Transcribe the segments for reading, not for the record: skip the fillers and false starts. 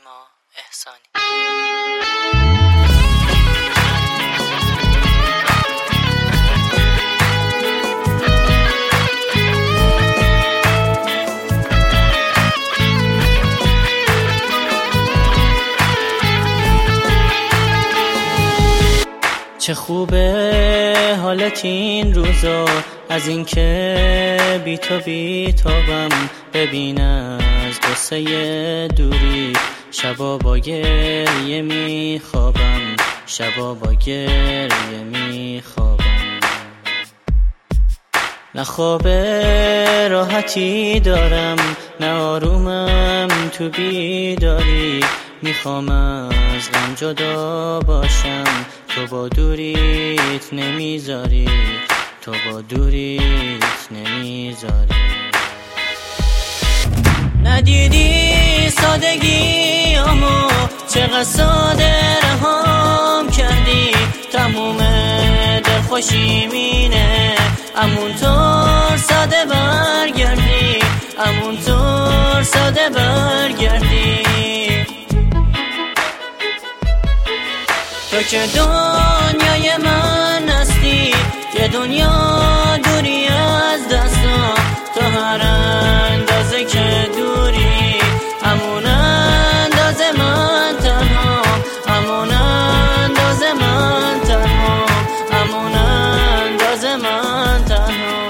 نیما احسانی. چه خوبه حالت این روزا، از این که بی تو بی تابم. ببین از قصه دوری، شبا با گریه می خوابم، شبا با گریه می خوابم. نه خواب راحتی دارم، نه آرومم تو بیداری. میخوام از غم جدا باشم، تو با دوریت نمیذاری، تو با دوریت نمیذاری. ندیدی سادگیامو، چقدر ساده رهام کردی. تموم دلخوشی مینه، همونطور ساده برگردی، همونطور ساده برگردی. تو که دنیای من هستی، یه دنیا دوری از دستم. تو هر اندازه که دوری، همون اندازه من تنها، همون اندازه من تنها، همون اندازه من تنها.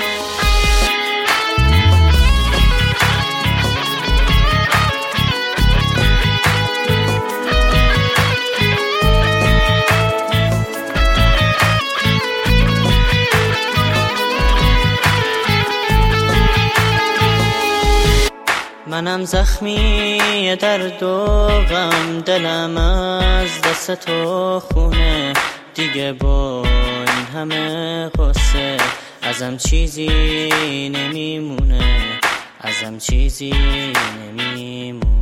منم زخمی درد و غم، دلم از دست تو خونه. دیگه با این همه قصه ازم چیزی نمیمونه، ازم چیزی نمیمونه.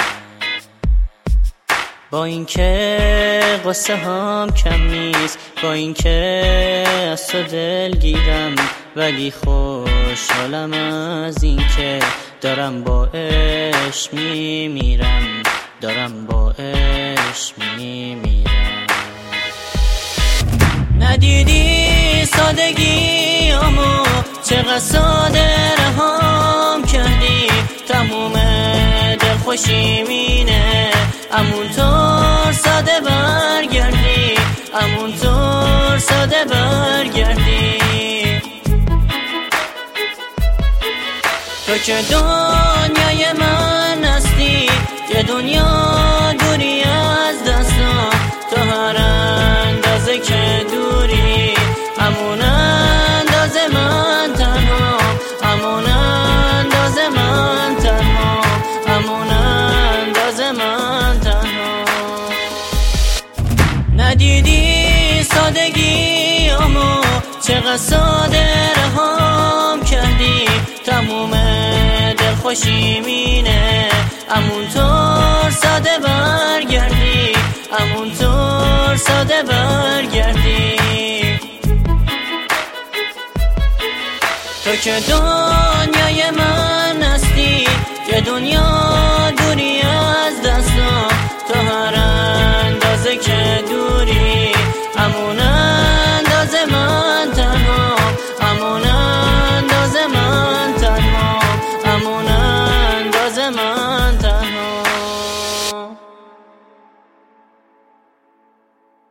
با این که قصه هم کم نیست، با این که از تو دلگیرم، ولی خوشحالم از این که دارم با عشق میمیرم، دارم با عشق میمیرم. ندیدی سادگیامو، چقدر ساده رهام کردی. تموم دلخوشی مینه، همونطور ساده برگردی، همونطور ساده برگردی. تو که دنیای من هستی، یه دنیا دوری از دستم. تو هر اندازه که دوری، همون اندازه من تنها، همون اندازه من تنها، همون اندازه من تنها. ندیدی سادگیامو، چقدر ساده رهام کردی. تموم دلخوشی مینه، همونطور ساده برگردی، همونطور ساده برگردی. تو که دنیا